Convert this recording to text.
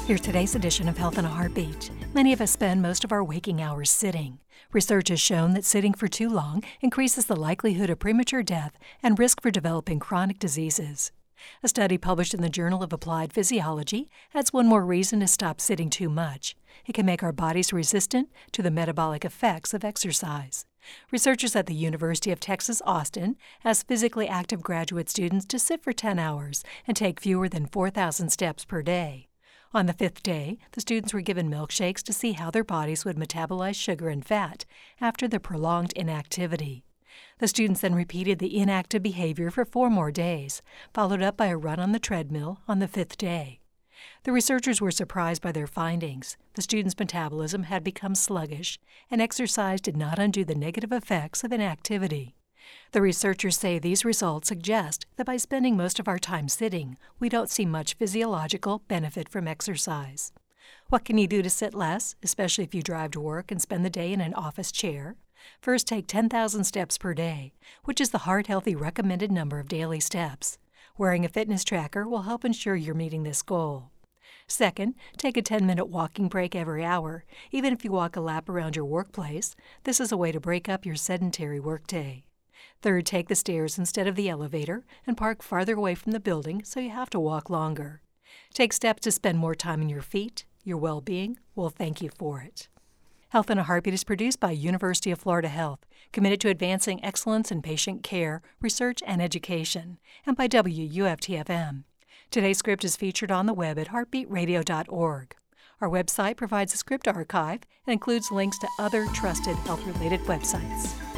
Here's today's edition of Health in a Heartbeat. Many of us spend most of our waking hours sitting. Research has shown that sitting for too long increases the likelihood of premature death and risk for developing chronic diseases. A study published in the Journal of Applied Physiology adds one more reason to stop sitting too much. It can make our bodies resistant to the metabolic effects of exercise. Researchers at the University of Texas, Austin asked physically active graduate students to sit for 10 hours and take fewer than 4,000 steps per day. On the fifth day, the students were given milkshakes to see how their bodies would metabolize sugar and fat after the prolonged inactivity. The students then repeated the inactive behavior for 4 more days, followed up by a run on the treadmill on the 5th day. The researchers were surprised by their findings. The students' metabolism had become sluggish, and exercise did not undo the negative effects of inactivity. The researchers say these results suggest that by spending most of our time sitting, we don't see much physiological benefit from exercise. What can you do to sit less, especially if you drive to work and spend the day in an office chair? First, take 10,000 steps per day, which is the heart-healthy recommended number of daily steps. Wearing a fitness tracker will help ensure you're meeting this goal. Second, take a 10-minute walking break every hour, even if you walk a lap around your workplace. This is a way to break up your sedentary workday. Third, take the stairs instead of the elevator and park farther away from the building so you have to walk longer. Take steps to spend more time on your feet. Your well-being will thank you for it. Health in a Heartbeat is produced by University of Florida Health, committed to advancing excellence in patient care, research, and education, and by WUFT-FM. Today's script is featured on the web at heartbeatradio.org. Our website provides a script archive and includes links to other trusted health-related websites.